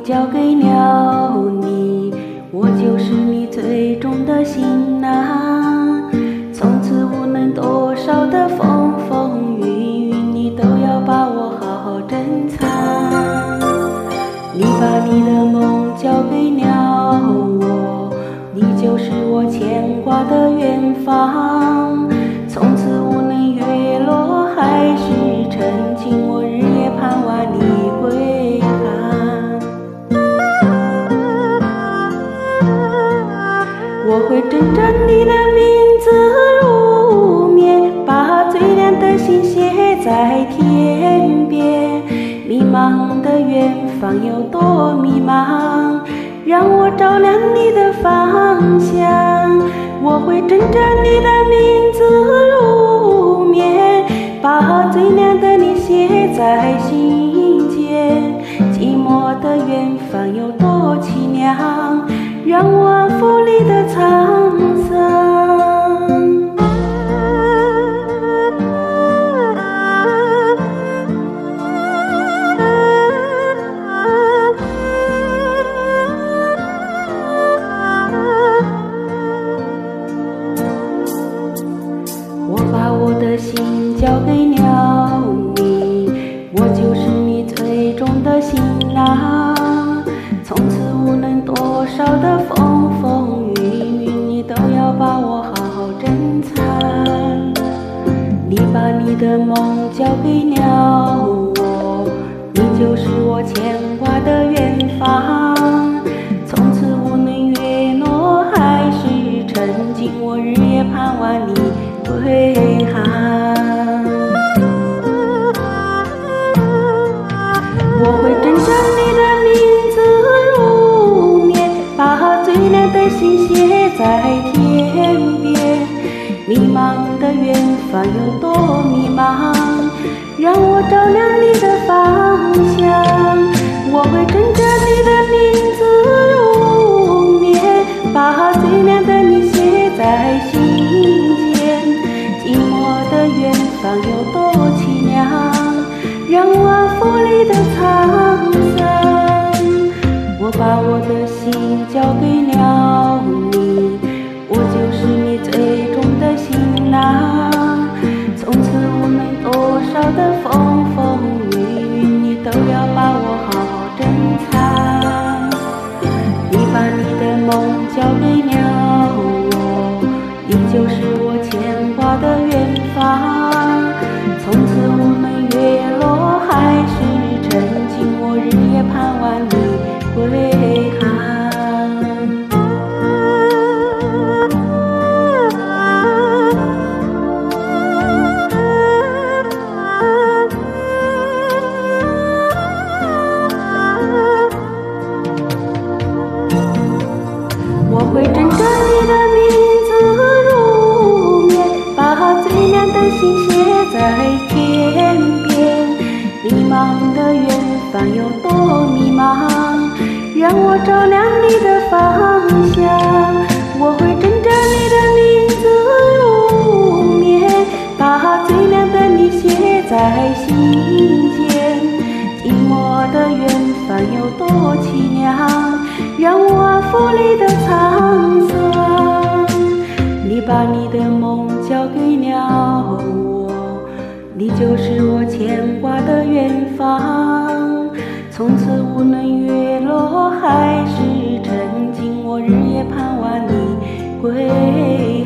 交给了你，我就是你最终的新郎。从此无论多少的风风雨雨，你都要把我好好珍藏。你把你的梦交给了我，你就是我牵挂的远方。从此无论月落还是沉静，我日夜盼望你归航。我会枕着你的名字入眠，把最亮的星写在天边。迷茫的远方有多迷茫，让我照亮你的方向。我会枕着你的名字入眠，把最亮的你写在心间。寂寞的远方有多凄凉，让我安抚你的沧桑。我把我的心交给了你，我就是你最终的新郎。从此无论多少的风风雨雨，你都要把我好好珍藏。你把你的梦交给了我，你就是我牵挂的远方。从此无论月落还是沉静，我日夜盼望你归航。我会枕着你的名字入眠，把最亮的星写在天边。迷茫的远方有多迷茫，让我照亮你的方向。我会枕着你的名字入眠，把最亮的你写在心间。寂寞的远方有多凄凉，让我安抚你的沧桑。我把我的心交给了你，我就是你最终的新郎。从此无论多少的风风雨雨，你都要把我好好珍藏。你把你的梦交给了我，你就是我牵挂的远方。从此无论月落还是沉静，我日夜盼望你归航。我会枕着你的名字入眠，把最亮的星写在天边。迷茫的远方有多迷茫，让我照亮你的方向。我会枕着你的名字入眠，把最亮的你写在心间。寂寞的远方有多凄凉，让我安抚你的沧桑。你把你的梦交给了我，你就是我牵挂的远方。从此无论月落还是沉静，我日夜盼望你归